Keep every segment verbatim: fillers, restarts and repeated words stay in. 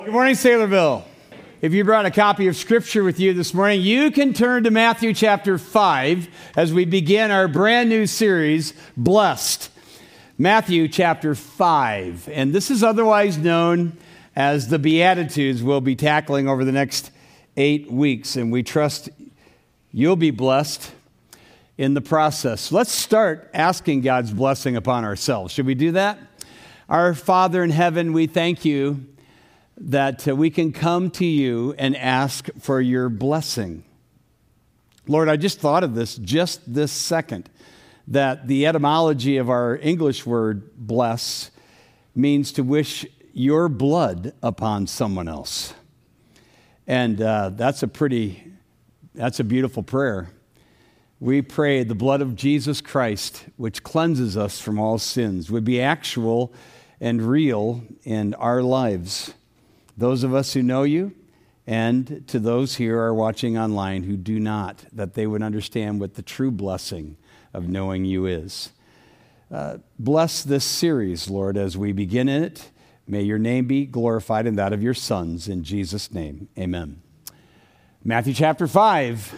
Good morning, Saylorville. If you brought a copy of Scripture with you this morning, you can turn to Matthew chapter five as we begin our brand new series, Blessed. Matthew chapter five. And this is otherwise known as the Beatitudes we'll be tackling over the next eight weeks. And we trust you'll be blessed in the process. Let's start asking God's blessing upon ourselves. Should we do that? Our Father in heaven, we thank you that uh, we can come to you and ask for your blessing. Lord, I just thought of this just this second, that the etymology of our English word bless means to wish your blood upon someone else. And uh, that's a pretty, that's a beautiful prayer. We pray the blood of Jesus Christ, which cleanses us from all sins, would be actual and real in our lives. Those of us who know you, and to those here who are watching online who do not, that they would understand what the true blessing of knowing you is. Uh, bless this series, Lord, as we begin in it. May your name be glorified in that of your sons. In Jesus' name, amen. Matthew chapter five.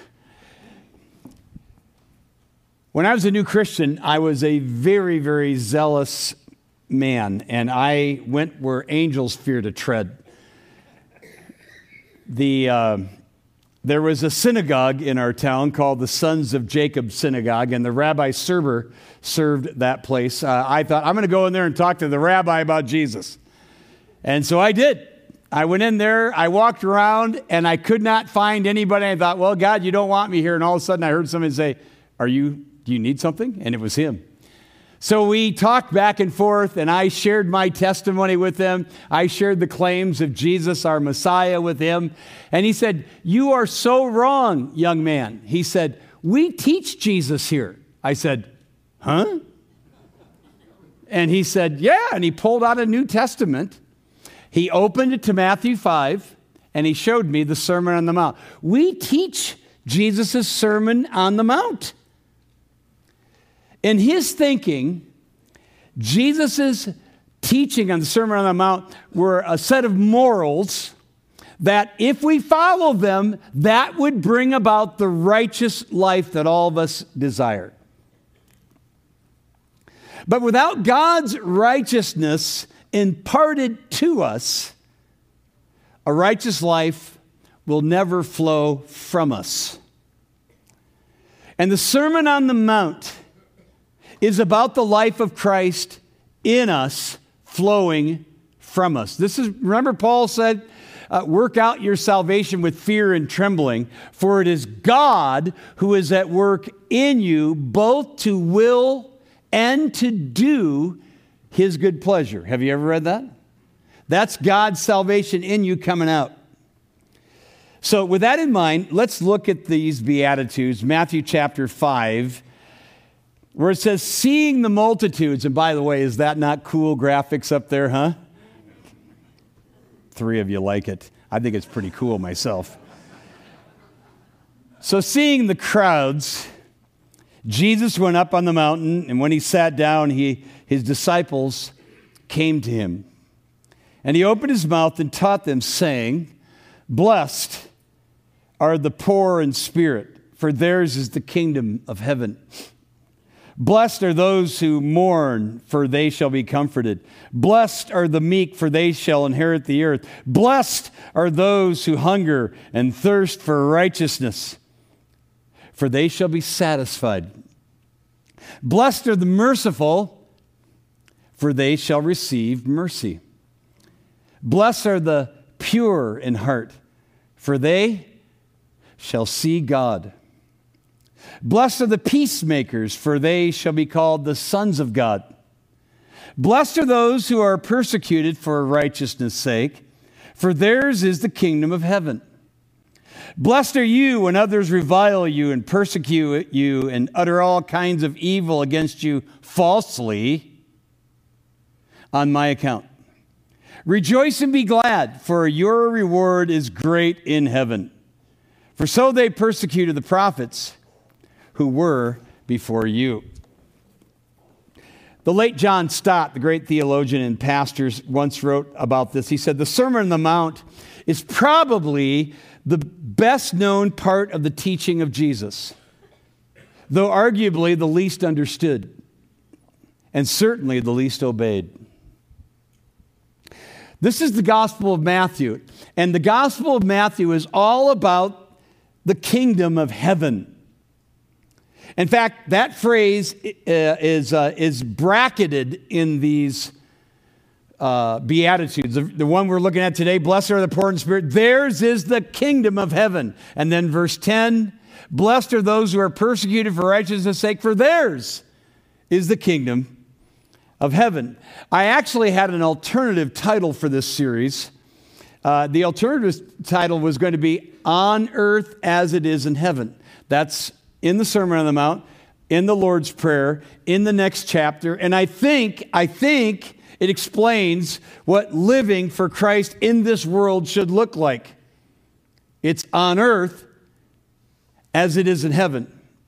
When I was a new Christian, I was a very, very zealous man, and I went where angels fear to tread. The uh, there was a synagogue in our town called the Sons of Jacob Synagogue, and the Rabbi Serber served that place. Uh, I thought, I'm going to go in there and talk to the rabbi about Jesus. And so I did. I went in there, I walked around, and I could not find anybody. I thought, well, God, you don't want me here. And all of a sudden I heard somebody say, Are you, do you need something? And it was him. So we talked back and forth, and I shared my testimony with him. I shared the claims of Jesus, our Messiah, with him. And he said, you are so wrong, young man. He said, we teach Jesus here. I said, huh? And he said, yeah. And he pulled out a New Testament. He opened it to Matthew five, and he showed me the Sermon on the Mount. We teach Jesus' Sermon on the Mount. In his thinking, Jesus' teaching on the Sermon on the Mount were a set of morals that if we follow them, that would bring about the righteous life that all of us desire. But without God's righteousness imparted to us, a righteous life will never flow from us. And the Sermon on the Mount is about the life of Christ in us, flowing from us. This is, remember Paul said, uh, work out your salvation with fear and trembling, for it is God who is at work in you, both to will and to do his good pleasure. Have you ever read that? That's God's salvation in you coming out. So with that in mind, let's look at these Beatitudes, Matthew chapter five, where it says, seeing the multitudes. And by the way, is that not cool graphics up there, huh? Three of you like it. I think it's pretty cool myself. So seeing the crowds, Jesus went up on the mountain, and when he sat down, he, his disciples came to him. And he opened his mouth and taught them, saying, blessed are the poor in spirit, for theirs is the kingdom of heaven. Blessed are those who mourn, for they shall be comforted. Blessed are the meek, for they shall inherit the earth. Blessed are those who hunger and thirst for righteousness, for they shall be satisfied. Blessed are the merciful, for they shall receive mercy. Blessed are the pure in heart, for they shall see God. Blessed are the peacemakers, for they shall be called the sons of God. Blessed are those who are persecuted for righteousness' sake, for theirs is the kingdom of heaven. Blessed are you when others revile you and persecute you and utter all kinds of evil against you falsely on my account. Rejoice and be glad, for your reward is great in heaven. For so they persecuted the prophets who were before you. The late John Stott, the great theologian and pastor, once wrote about this. He said, the Sermon on the Mount is probably the best known part of the teaching of Jesus, though arguably the least understood, and certainly the least obeyed. This is the Gospel of Matthew, and the Gospel of Matthew is all about the kingdom of heaven. In fact, that phrase uh, is, uh, is bracketed in these uh, Beatitudes. The, the one we're looking at today, blessed are the poor in spirit, theirs is the kingdom of heaven. And then verse ten, blessed are those who are persecuted for righteousness' sake, for theirs is the kingdom of heaven. I actually had an alternative title for this series. Uh, the alternative title was going to be On Earth as It Is in Heaven. That's in the Sermon on the Mount, in the Lord's Prayer, in the next chapter. And I think, I think it explains what living for Christ in this world should look like. It's on earth as it is in heaven.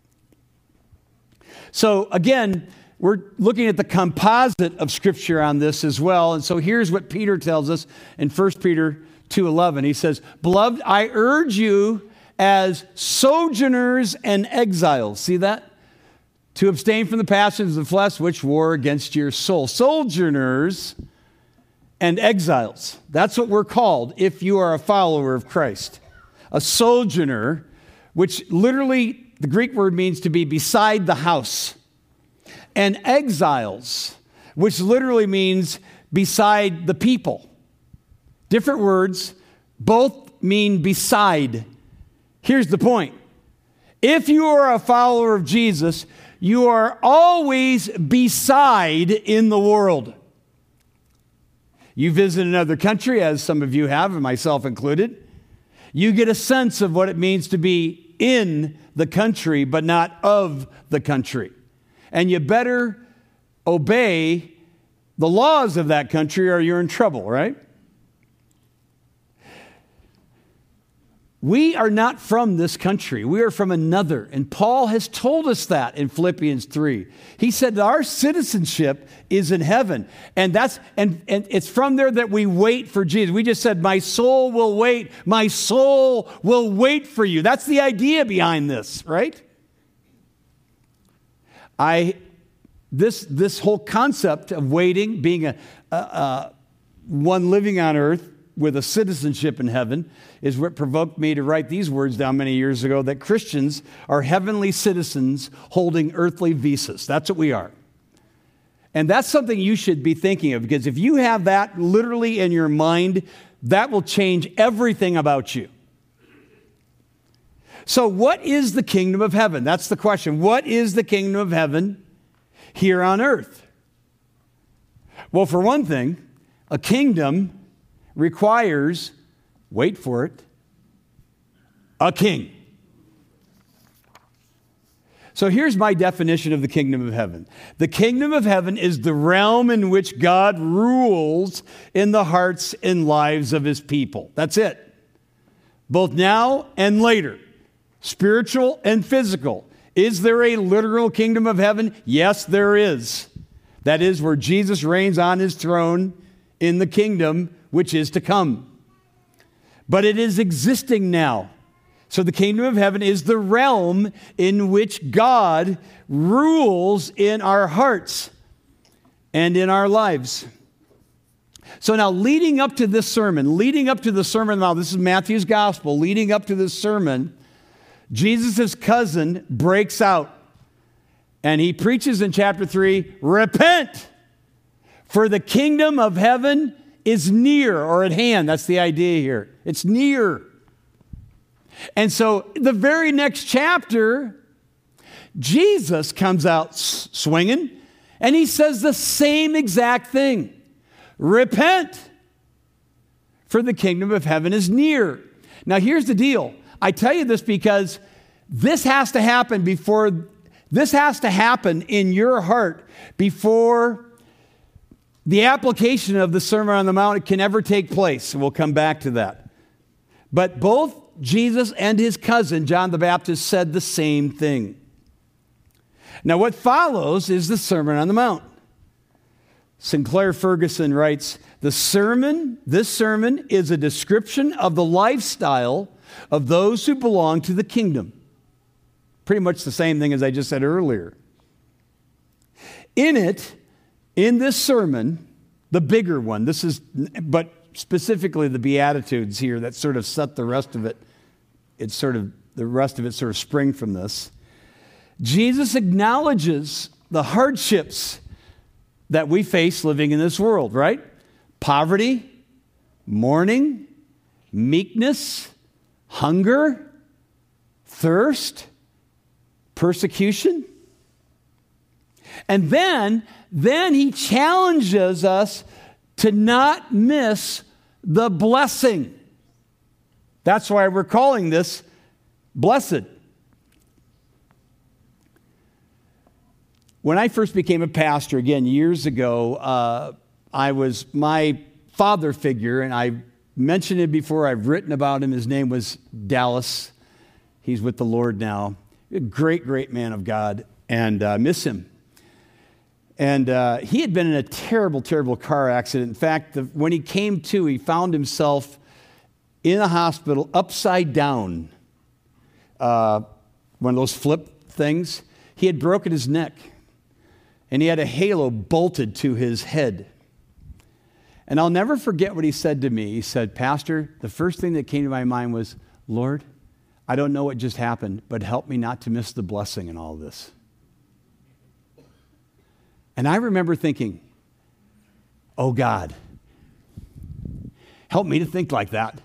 So again, we're looking at the composite of Scripture on this as well. And so here's what Peter tells us in First Peter two eleven. He says, beloved, I urge you as sojourners and exiles. See that? To abstain from the passions of the flesh which war against your soul. Sojourners and exiles. That's what we're called if you are a follower of Christ. A sojourner, which literally the Greek word means to be beside the house. And exiles, which literally means beside the people. Different words, both mean beside. Here's the point. If you are a follower of Jesus, you are always beside in the world. You visit another country, as some of you have, and myself included. You get a sense of what it means to be in the country, but not of the country. And you better obey the laws of that country or you're in trouble, right? We are not from this country. We are from another. And Paul has told us that in Philippians three. He said that our citizenship is in heaven. And that's and, and it's from there that we wait for Jesus. We just said, my soul will wait. My soul will wait for you. That's the idea behind this, right? I this this whole concept of waiting, being a, a, a one living on earth with a citizenship in heaven, is what provoked me to write these words down many years ago, that Christians are heavenly citizens holding earthly visas. That's what we are. And that's something you should be thinking of, because if you have that literally in your mind, that will change everything about you. So what is the kingdom of heaven? That's the question. What is the kingdom of heaven here on earth? Well, for one thing, a kingdom requires, wait for it, a king. So here's my definition of the kingdom of heaven. The kingdom of heaven is the realm in which God rules in the hearts and lives of his people. That's it. Both now and later. Spiritual and physical. Is there a literal kingdom of heaven? Yes, there is. That is where Jesus reigns on his throne in the kingdom which is to come. But it is existing now. So the kingdom of heaven is the realm in which God rules in our hearts and in our lives. So now, leading up to this sermon, leading up to the Sermon on the Mount, this is Matthew's gospel, leading up to this sermon, Jesus' cousin breaks out and he preaches in chapter three, repent, for the kingdom of heaven is near or at hand. That's the idea here. It's near. And so the very next chapter, Jesus comes out s- swinging and he says the same exact thing. Repent, for the kingdom of heaven is near. Now here's the deal. I tell you this because this has to happen before, this has to happen in your heart before the application of the Sermon on the Mount can ever take place. We'll come back to that. But both Jesus and his cousin, John the Baptist, said the same thing. Now, what follows is the Sermon on the Mount. Sinclair Ferguson writes, the sermon, this sermon is a description of the lifestyle of those who belong to the kingdom. Pretty much the same thing as I just said earlier. In it, in this sermon, the bigger one, this is, but specifically the Beatitudes here that sort of set the rest of it, it's sort of, the rest of it sort of spring from this. Jesus acknowledges the hardships that we face living in this world, right? Poverty, mourning, meekness, hunger, thirst, persecution. And then, then he challenges us to not miss the blessing. That's why we're calling this blessed. When I first became a pastor, again, years ago, uh, I was my father figure, and I mentioned it before. I've written about him. His name was Dallas. He's with the Lord now. A great, great man of God, and uh, miss him. And uh, he had been in a terrible, terrible car accident. In fact, the, when he came to, he found himself in a hospital upside down. Uh, one of those flip things. He had broken his neck, and he had a halo bolted to his head. And I'll never forget what he said to me. He said, Pastor, the first thing that came to my mind was, Lord, I don't know what just happened, but help me not to miss the blessing in all this. And I remember thinking, oh God, help me to think like that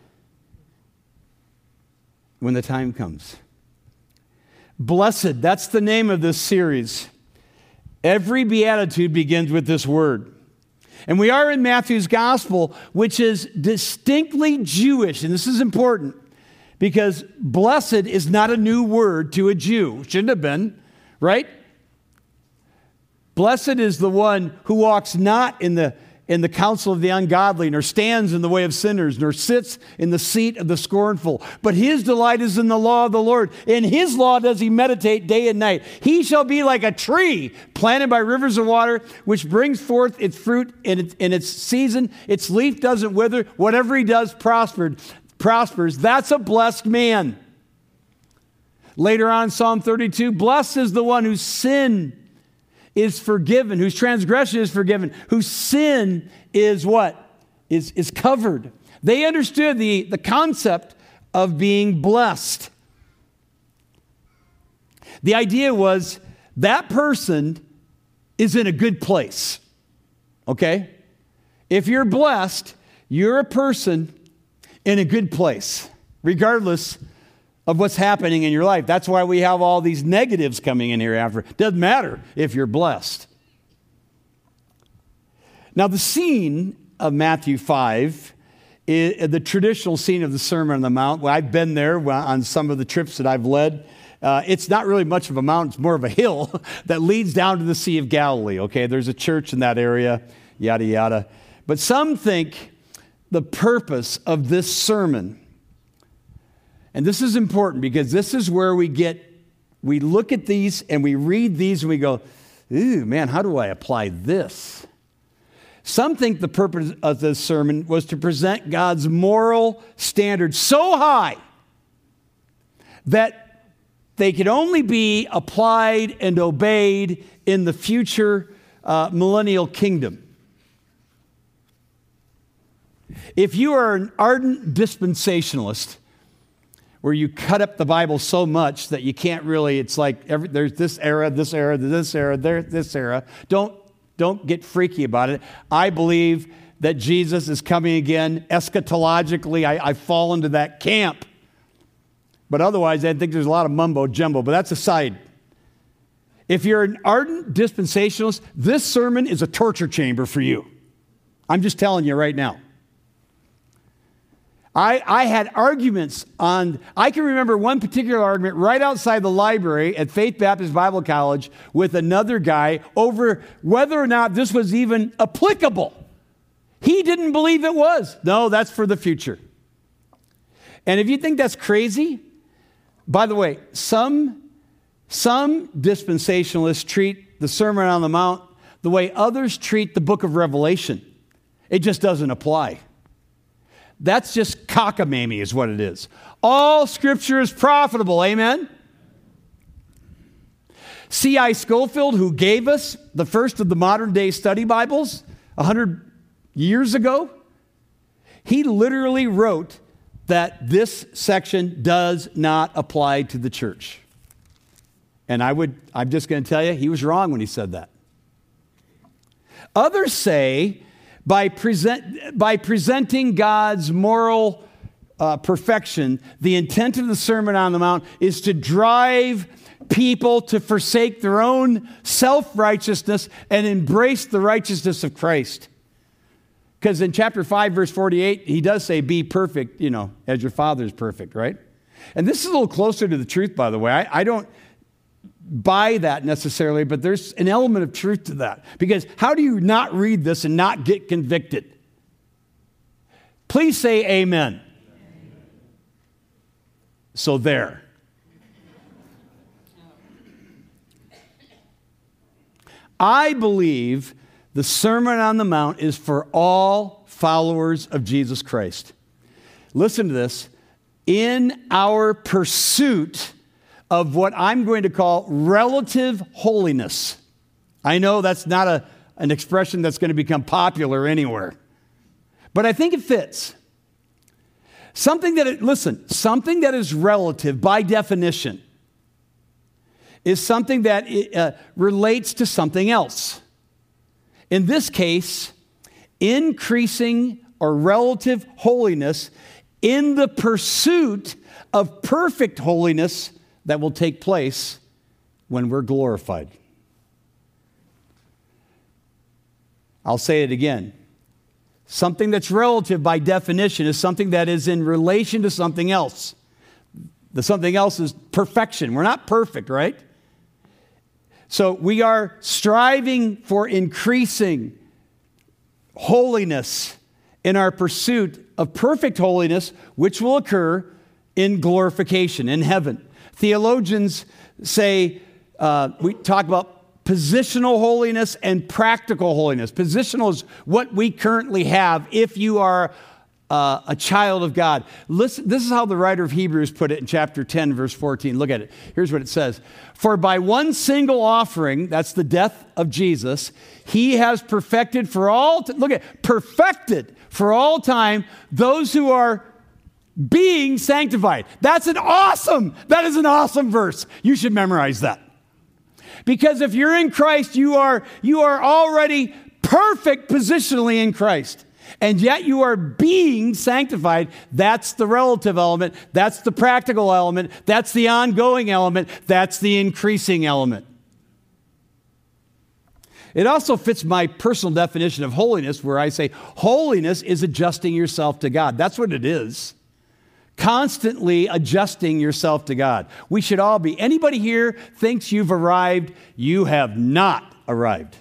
when the time comes. Blessed, that's the name of this series. Every beatitude begins with this word. And we are in Matthew's gospel, which is distinctly Jewish. And this is important because blessed is not a new word to a Jew. Shouldn't have been, right? Blessed is the one who walks not in the, in the counsel of the ungodly, nor stands in the way of sinners, nor sits in the seat of the scornful. But his delight is in the law of the Lord. In his law does he meditate day and night. He shall be like a tree planted by rivers of water, which brings forth its fruit in its, in its season. Its leaf doesn't wither. Whatever he does prospered, prospers. That's a blessed man. Later on, Psalm thirty-two, blessed is the one whose sin is forgiven, whose transgression is forgiven, whose sin is what? Is, is covered. They understood the, the concept of being blessed. The idea was that person is in a good place. Okay? If you're blessed, you're a person in a good place, regardless of what's happening in your life. That's why we have all these negatives coming in here after. Doesn't matter if you're blessed. Now, the scene of Matthew five, is the traditional scene of the Sermon on the Mount. Well, I've been there on some of the trips that I've led. Uh, it's not really much of a mountain. It's more of a hill that leads down to the Sea of Galilee. Okay, there's a church in that area, yada, yada. But some think the purpose of this sermon, and this is important because this is where we get, we look at these and we read these and we go, ooh, man, how do I apply this? Some think the purpose of this sermon was to present God's moral standards so high that they could only be applied and obeyed in the future uh, millennial kingdom. If you are an ardent dispensationalist, where you cut up the Bible so much that you can't really, it's like every, there's this era, this era, this era, there, this era. Don't, don't get freaky about it. I believe that Jesus is coming again. Eschatologically, I, I fall into that camp. But otherwise, I think there's a lot of mumbo jumbo, but that's aside. If you're an ardent dispensationalist, this sermon is a torture chamber for you. I'm just telling you right now. I, I had arguments on, I can remember one particular argument right outside the library at Faith Baptist Bible College with another guy over whether or not this was even applicable. He didn't believe it was. No, that's for the future. And if you think that's crazy, by the way, some, some dispensationalists treat the Sermon on the Mount the way others treat the book of Revelation. It just doesn't apply. That's just cockamamie is what it is. All Scripture is profitable, amen? C I Scofield, who gave us the first of the modern day study Bibles one hundred years ago, he literally wrote that this section does not apply to the church. And I would, I'm just going to tell you, he was wrong when he said that. Others say by, present, by presenting God's moral uh, perfection, the intent of the Sermon on the Mount is to drive people to forsake their own self-righteousness and embrace the righteousness of Christ. Because in chapter five, verse forty-eight, he does say, be perfect, you know, as your Father is perfect, right? And this is a little closer to the truth, by the way. I, I don't buy that necessarily, but there's an element of truth to that. Because how do you not read this and not get convicted? Please say amen. So there. I believe the Sermon on the Mount is for all followers of Jesus Christ. Listen to this. In our pursuit of what I'm going to call relative holiness. I know that's not a, an expression that's going to become popular anywhere, but I think it fits. Something that, it, listen, something that is relative by definition is something that uh, relates to something else. In this case, increasing or relative holiness in the pursuit of perfect holiness that will take place when we're glorified. I'll say it again. Something that's relative by definition is something that is in relation to something else. The something else is perfection. We're not perfect, right? So we are striving for increasing holiness in our pursuit of perfect holiness, which will occur in glorification, in heaven. Theologians say, uh, we talk about positional holiness and practical holiness. Positional is what we currently have if you are uh, a child of God. Listen, this is how the writer of Hebrews put it in chapter ten, verse fourteen. Look at it. Here's what it says. For by one single offering, that's the death of Jesus, he has perfected for all, t- look at, perfected for all time those who are being sanctified. That's an awesome, that is an awesome verse. You should memorize that. Because if you're in Christ, you are, you are already perfect positionally in Christ. And yet you are being sanctified. That's the relative element. That's the practical element. That's the ongoing element. That's the increasing element. It also fits my personal definition of holiness, where I say holiness is adjusting yourself to God. That's what it is. Constantly adjusting yourself to God. We should all be. Anybody here thinks you've arrived? You have not arrived.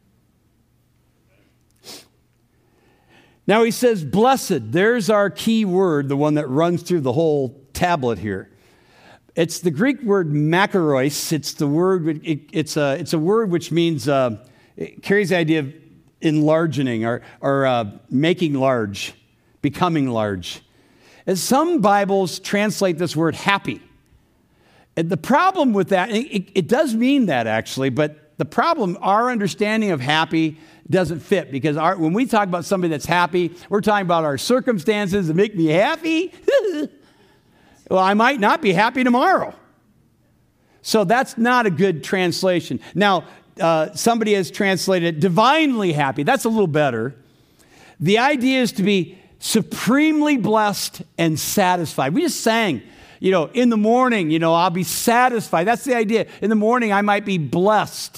Now he says, blessed. There's our key word, the one that runs through the whole tablet here. It's the Greek word makaros. It's the word. It, it's a. It's a word which means uh, it carries the idea of enlarging or or uh, making large, becoming large. And some Bibles translate this word happy. And the problem with that, it, it does mean that actually, but the problem, our understanding of happy doesn't fit, because our, when we talk about somebody that's happy, we're talking about our circumstances that make me happy. Well, I might not be happy tomorrow. So that's not a good translation. Now, uh, somebody has translated divinely happy. That's a little better. The idea is to be supremely blessed and satisfied. We just sang, you know, in the morning, you know, I'll be satisfied. That's the idea. In the morning, I might be blessed.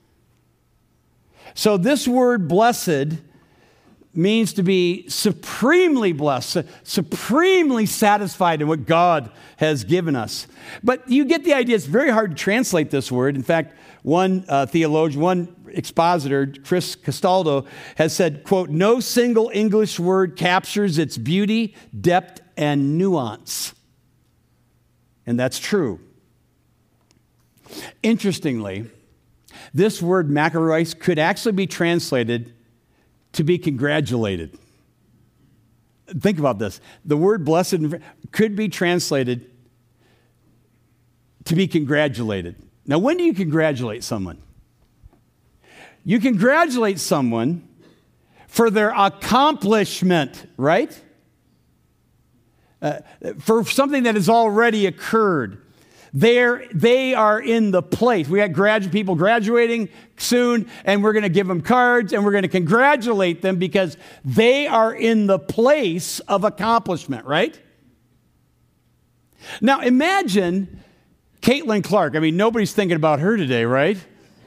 So this word blessed means to be supremely blessed, supremely satisfied in what God has given us. But you get the idea. It's very hard to translate this word. In fact, one uh, theologian, one expositor, Chris Castaldo, has said, quote, no single English word captures its beauty, depth, and nuance. And that's true. Interestingly, This word makarios could actually be translated to be congratulated. Think about this. The word blessed could be translated to be congratulated. Now, when do you congratulate someone? You congratulate someone for their accomplishment, right? Uh, for something that has already occurred. They're, they are in the place. We got gradu- people graduating soon, and we're going to give them cards, and we're going to congratulate them because they are in the place of accomplishment, right? Now, imagine Caitlin Clark. I mean, nobody's thinking about her today, right?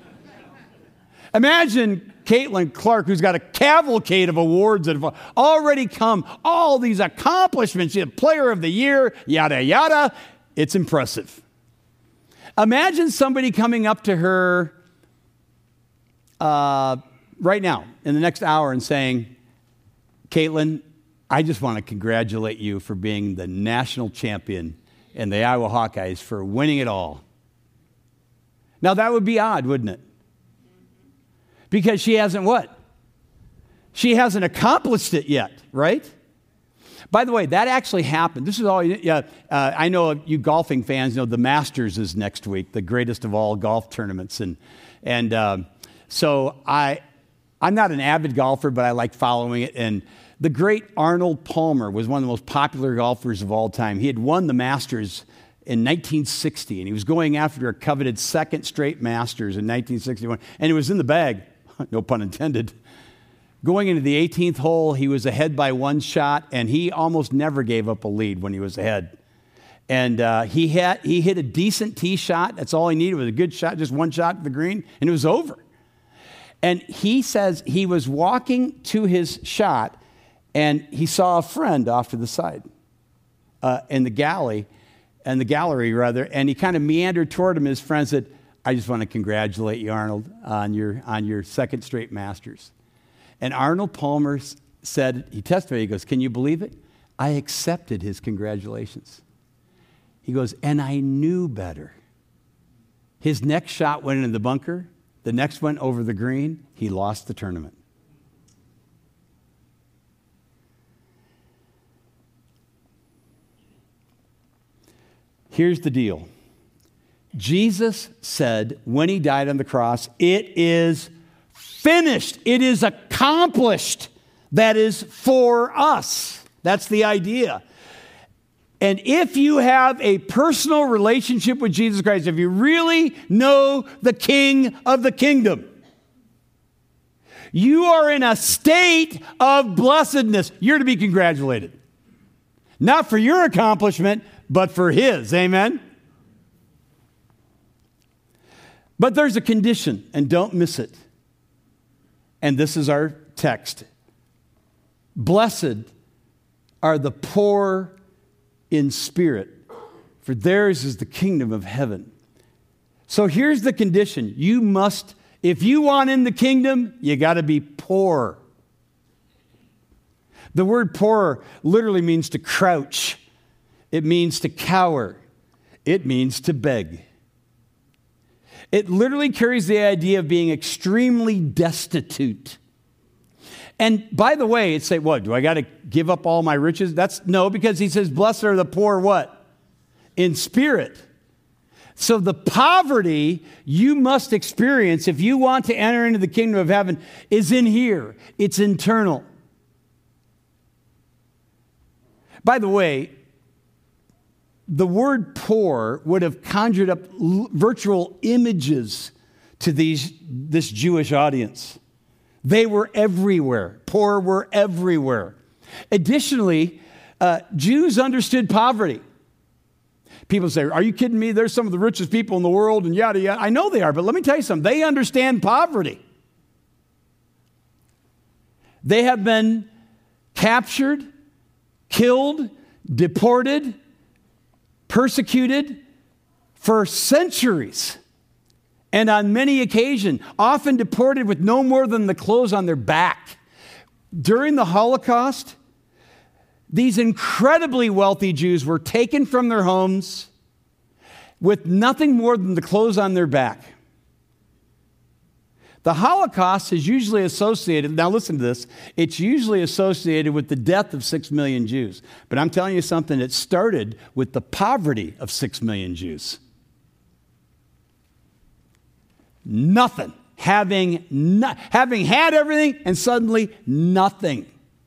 Imagine Caitlin Clark, who's got a cavalcade of awards that have already come, all these accomplishments, she's a player of the year, yada, yada. It's impressive. Imagine somebody coming up to her uh, right now, in the next hour, and saying, Caitlin, I just want to congratulate you for being the national champion and the Iowa Hawkeyes for winning it all. Now, that would be odd, wouldn't it? Because she hasn't what? She hasn't accomplished it yet, right? By the way, that actually happened. This is all, yeah, uh, I know you golfing fans know the Masters is next week, the greatest of all golf tournaments. And and uh, so I, I'm not an avid golfer, but I like following it. And the great Arnold Palmer was one of the most popular golfers of all time. He had won the Masters in nineteen sixty, and he was going after a coveted second straight Masters in nineteen sixty-one, and it was in the bag, no pun intended. Going into the eighteenth hole, he was ahead by one shot, and he almost never gave up a lead when he was ahead. And uh, he had he hit a decent tee shot. That's all he needed was a good shot, just one shot at the green, and it was over. And he says he was walking to his shot, and he saw a friend off to the side uh, in the galley, and the gallery rather, and he kind of meandered toward him. His friend said, "I just want to congratulate you, Arnold, on your on your second straight Masters." And Arnold Palmer said, he testified, he goes, "Can you believe it? I accepted his congratulations." He goes, "And I knew better." His next shot went into the bunker. The next went over the green. He lost the tournament. Here's the deal. Jesus said when he died on the cross, "It is finished. It is accomplished." That is for us. That's the idea. And if you have a personal relationship with Jesus Christ, if you really know the King of the kingdom, you are in a state of blessedness. You're to be congratulated. Not for your accomplishment, but for his. Amen? But there's a condition, and don't miss it. And this is our text. Blessed are the poor in spirit, for theirs is the kingdom of heaven. So here's the condition. You must, if you want in the kingdom, you got to be poor. The word poor literally means to crouch. It means to cower. It means to beg. It literally carries the idea of being extremely destitute. And by the way, it's say, what, do I got to give up all my riches? That's no, because he says, blessed are the poor what? In spirit. So the poverty you must experience if you want to enter into the kingdom of heaven is in here. It's internal. By the way, the word poor would have conjured up l- virtual images to these this Jewish audience. They were everywhere. Poor were everywhere. Additionally, uh, Jews understood poverty. People say, "Are you kidding me? There's some of the richest people in the world," and yada, yada. I know they are, but let me tell you something. They understand poverty. They have been captured, killed, deported, persecuted for centuries, and on many occasions, often deported with no more than the clothes on their back. During the Holocaust, these incredibly wealthy Jews were taken from their homes with nothing more than the clothes on their back. The Holocaust is usually associated, now listen to this, it's usually associated with the death of six million Jews. But I'm telling you something, it started with the poverty of six million Jews. Nothing. Having, no, having had everything and suddenly nothing.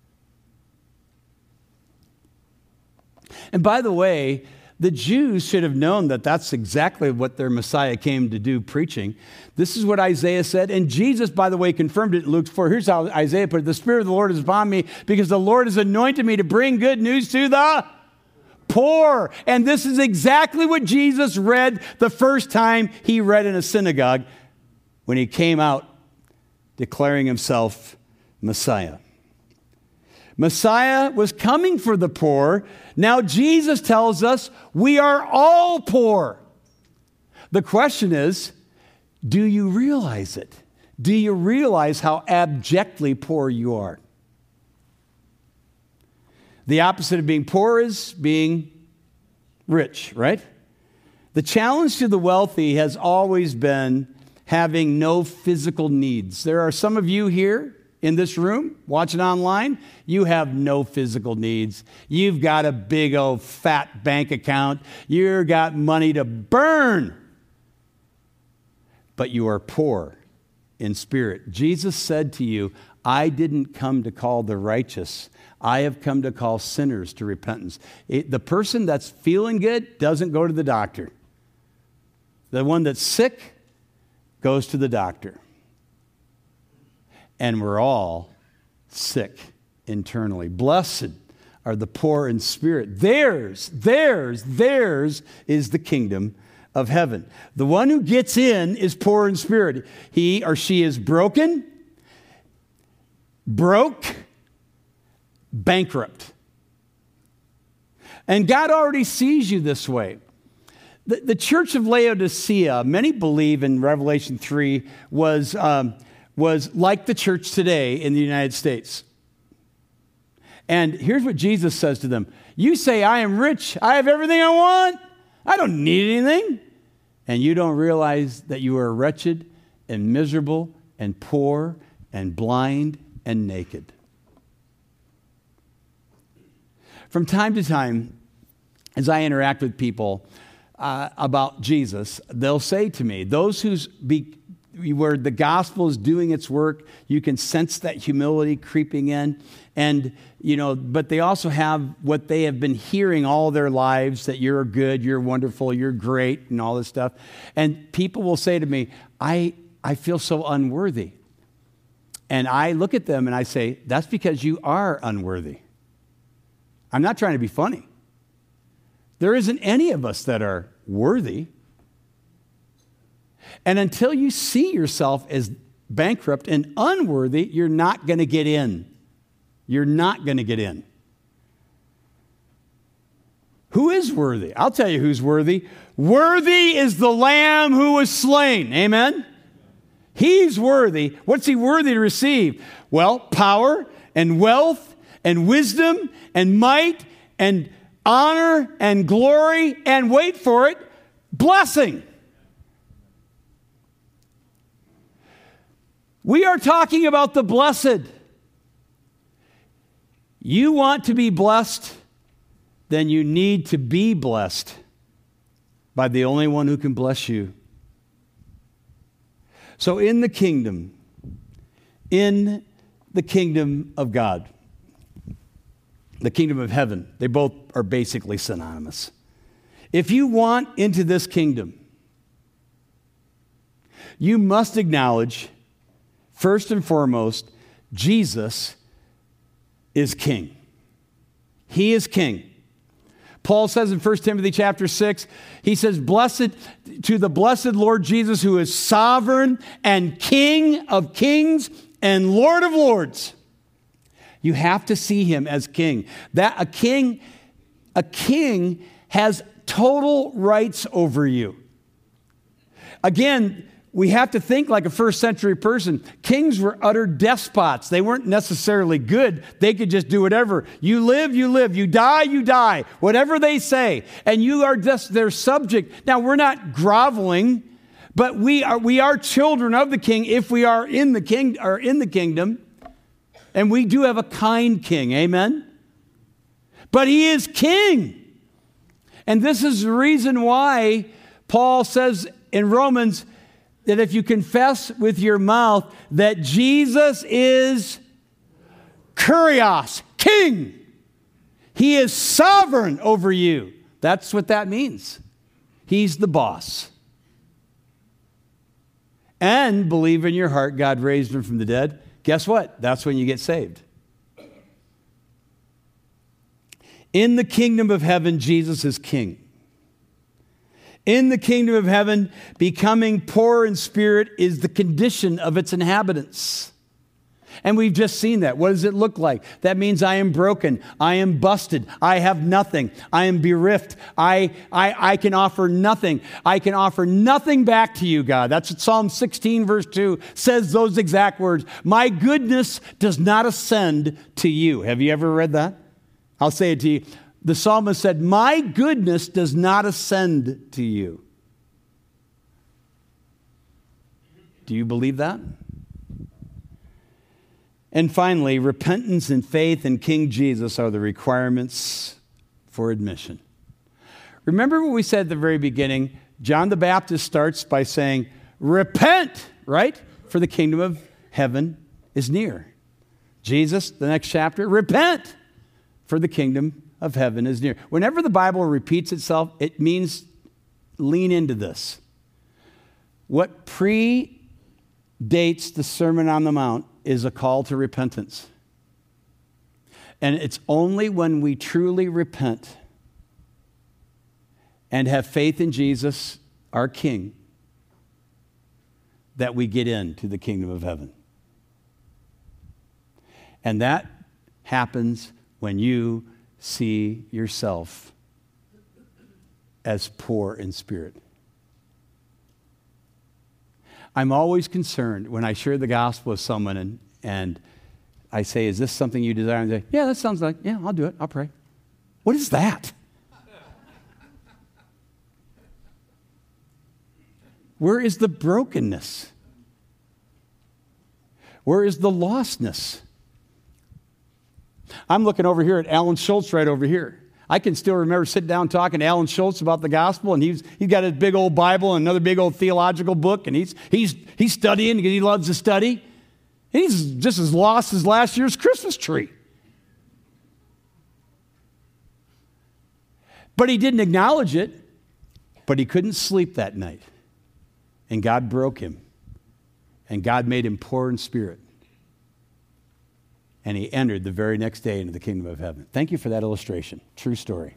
And by the way, the Jews should have known that that's exactly what their Messiah came to do, preaching. This is what Isaiah said. And Jesus, by the way, confirmed it in Luke four. Here's how Isaiah put it. The Spirit of the Lord is upon me because the Lord has anointed me to bring good news to the poor. And this is exactly what Jesus read the first time he read in a synagogue when he came out declaring himself Messiah. Messiah was coming for the poor. Now Jesus tells us we are all poor. The question is, do you realize it? Do you realize how abjectly poor you are? The opposite of being poor is being rich, right? The challenge to the wealthy has always been having no physical needs. There are some of you here in this room, watching online, you have no physical needs. You've got a big old fat bank account. You've got money to burn. But you are poor in spirit. Jesus said to you, I didn't come to call the righteous. I have come to call sinners to repentance. It, the person that's feeling good doesn't go to the doctor. The one that's sick goes to the doctor. And we're all sick internally. Blessed are the poor in spirit. Theirs, theirs, theirs is the kingdom of heaven. The one who gets in is poor in spirit. He or she is broken, broke, bankrupt. And God already sees you this way. The, the church of Laodicea, many believe in Revelation three, was... Um, was like the church today in the United States. And here's what Jesus says to them. You say, I am rich. I have everything I want. I don't need anything. And you don't realize that you are wretched and miserable and poor and blind and naked. From time to time, as I interact with people uh, about Jesus, they'll say to me, those whose be where the gospel is doing its work, you can sense that humility creeping in. And, you know, but they also have what they have been hearing all their lives, that you're good, you're wonderful, you're great, and all this stuff. And people will say to me, I, I feel so unworthy. And I look at them and I say, that's because you are unworthy. I'm not trying to be funny. There isn't any of us that are worthy. And until you see yourself as bankrupt and unworthy, you're not going to get in. You're not going to get in. Who is worthy? I'll tell you who's worthy. Worthy is the Lamb who was slain. Amen? He's worthy. What's he worthy to receive? Well, power and wealth and wisdom and might and honor and glory and, wait for it, blessing. We are talking about the blessed. You want to be blessed, then you need to be blessed by the only one who can bless you. So in the kingdom, in the kingdom of God, the kingdom of heaven, they both are basically synonymous. If you want into this kingdom, you must acknowledge, first and foremost, Jesus is king. He is king. Paul says in First Timothy chapter six, he says, blessed to the blessed Lord Jesus, who is sovereign and King of kings and Lord of lords. You have to see him as king. That a king, a king has total rights over you. Again, we have to think like a first century person. Kings were utter despots. They weren't necessarily good. They could just do whatever. You live, you live. You die, you die. Whatever they say. And you are just their subject. Now, we're not groveling, But we are we are children of the King if we are in the king or in the kingdom. And we do have a kind king. Amen. But he is king. And this is the reason why Paul says in Romans that if you confess with your mouth that Jesus is Kyrios, king, he is sovereign over you. That's what that means. He's the boss. And believe in your heart God raised him from the dead. Guess what? That's when you get saved. In the kingdom of heaven, Jesus is king. In the kingdom of heaven, becoming poor in spirit is the condition of its inhabitants. And we've just seen that. What does it look like? That means I am broken. I am busted. I have nothing. I am bereft. I, I, I can offer nothing. I can offer nothing back to you, God. That's what Psalm sixteen, verse two says, those exact words. My goodness does not ascend to you. Have you ever read that? I'll say it to you. The psalmist said, my goodness does not ascend to you. Do you believe that? And finally, repentance and faith in King Jesus are the requirements for admission. Remember what we said at the very beginning? John the Baptist starts by saying, repent, right? For the kingdom of heaven is near. Jesus, the next chapter, repent, for the kingdom of heaven is near. Whenever the Bible repeats itself, it means lean into this. What predates the Sermon on the Mount is a call to repentance. And it's only when we truly repent and have faith in Jesus, our King, that we get into the kingdom of heaven. And that happens when you see yourself as poor in spirit. I'm always concerned when I share the gospel with someone and, and I say, is this something you desire? And they say, yeah, that sounds like, yeah, I'll do it. I'll pray. What is that? Where is the brokenness? Where is the lostness? I'm looking over here at Alan Schultz right over here. I can still remember sitting down talking to Alan Schultz about the gospel, and he's he's got his big old Bible and another big old theological book, and he's he's he's studying because he loves to study. He's just as lost as last year's Christmas tree. But he didn't acknowledge it, but he couldn't sleep that night. And God broke him. And God made him poor in spirit. And he entered the very next day into the kingdom of heaven. Thank you for that illustration. True story.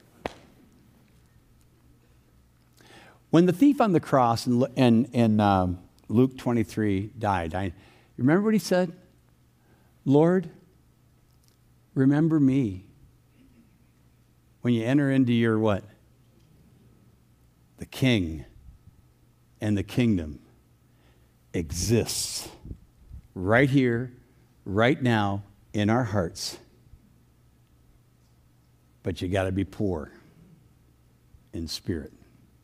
When the thief on the cross in, in, in um, Luke twenty-three died, I, remember what he said? Lord, remember me when you enter into your what? The King and the kingdom exists right here, right now, in our hearts. But you got to be poor in spirit.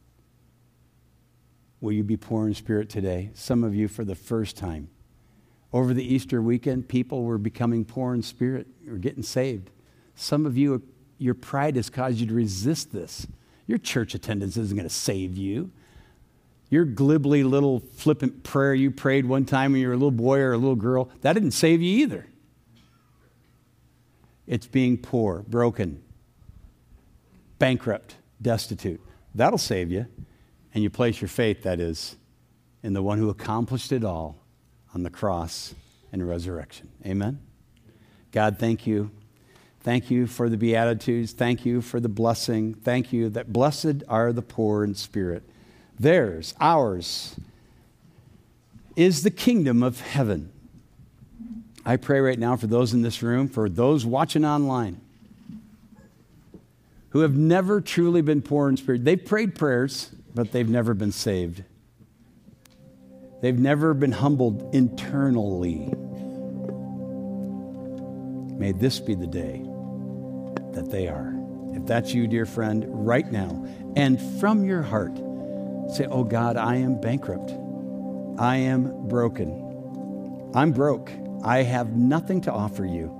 Will you be poor in spirit today? Some of you for the first time. Over the Easter weekend, people were becoming poor in spirit. You were getting saved. Some of you, your pride has caused you to resist this. Your church attendance isn't going to save you. Your glibly little flippant prayer you prayed one time when you were a little boy or a little girl, that didn't save you either. It's being poor, broken, bankrupt, destitute. That'll save you. And you place your faith, that is, in the one who accomplished it all on the cross and resurrection. Amen? God, thank you. Thank you for the Beatitudes. Thank you for the blessing. Thank you that blessed are the poor in spirit. Theirs, ours, is the kingdom of heaven. I pray right now for those in this room, for those watching online, who have never truly been poor in spirit. They've prayed prayers, but they've never been saved. They've never been humbled internally. May this be the day that they are. If that's you, dear friend, right now, and from your heart, say, oh God, I am bankrupt. I am broken. I'm broke. I have nothing to offer you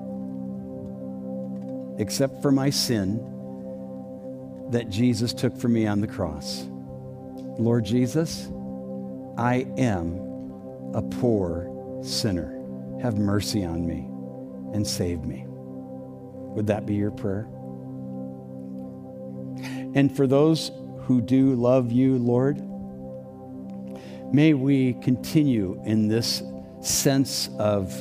except for my sin that Jesus took for me on the cross. Lord Jesus, I am a poor sinner. Have mercy on me and save me. Would that be your prayer? And for those who do love you, Lord, may we continue in this sense of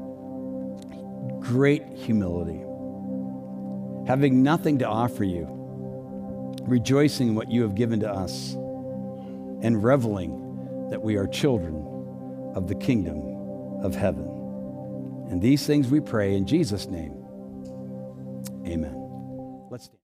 great humility, having nothing to offer you, rejoicing in what you have given to us, and reveling that we are children of the kingdom of heaven. And these things we pray in Jesus' name. Amen. Let's stand.